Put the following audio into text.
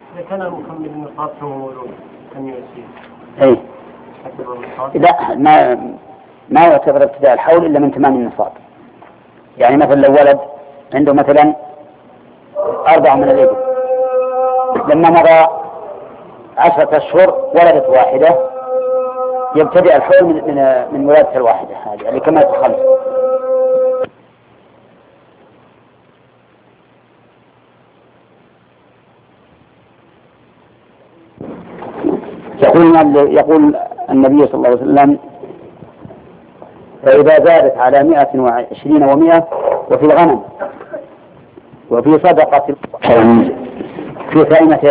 إذا كان المكمل النصاب فهو مولود كم يصير؟ أي لا، ما يعتبر ابتداء الحول إلا من تمام النصاب. يعني مثلا لو ولد عنده مثلا 4 من الإبل، لما مضى 10 أشهر ولدت واحدة، يبتدئ الحول من ولادة الواحدة هذه يعني كما تخلص. يقول النبي صلى الله عليه وسلم: فإذا زادت على 120 و100 وفي الغنم وفي صدقة في كائنة